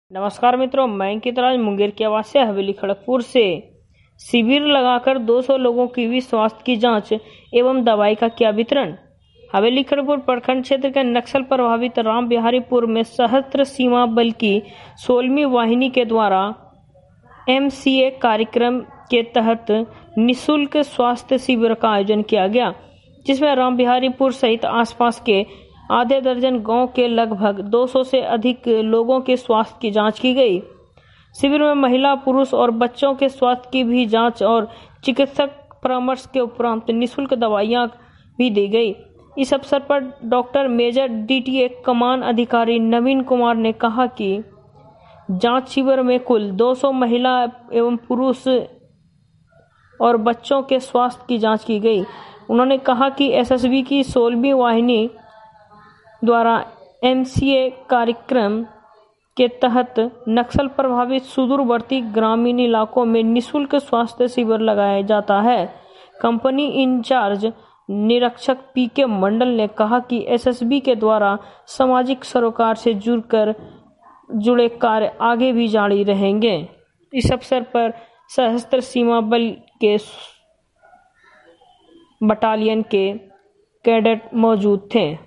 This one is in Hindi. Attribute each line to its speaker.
Speaker 1: नमस्कार मित्रों, मैं अंकित राज मुंगेर की आवाज से हवेली खड़गपुर से। शिविर लगाकर 200 लोगों की हुई स्वास्थ्य की जांच एवं दवाई का किया वितरण। हवेली खड़गपुर प्रखंड क्षेत्र के नक्सल प्रभावित राम बिहारीपुर में सशस्त्र सीमा बल की 16वीं वाहिनी के द्वारा MCA कार्यक्रम के तहत निःशुल्क स्वास्थ्य शिविर का आयोजन किया गया, जिसमें राम बिहारीपुर सहित आसपास के आधे दर्जन गांव के लगभग 200 से अधिक लोगों के स्वास्थ्य की जांच की गई। शिविर में महिला, पुरुष और बच्चों के स्वास्थ्य की भी जांच और चिकित्सक परामर्श के उपरांत निःशुल्क दवाइयां भी दी गई। इस अवसर पर डॉक्टर मेजर DTA कमान अधिकारी नवीन कुमार ने कहा कि जांच शिविर में कुल 200 महिला एवं पुरुष और बच्चों के स्वास्थ्य की जांच की गई। उन्होंने कहा कि SSB की 16वीं वाहिनी द्वारा MCA कार्यक्रम के तहत नक्सल प्रभावित सुदूरवर्ती ग्रामीण इलाकों में निःशुल्क स्वास्थ्य शिविर लगाया जाता है। कंपनी इंचार्ज निरीक्षक PK मंडल ने कहा कि SSB के द्वारा सामाजिक सरोकार से जुड़े कार्य आगे भी जारी रहेंगे। इस अवसर पर सशस्त्र सीमा बल के बटालियन के कैडेट मौजूद थे।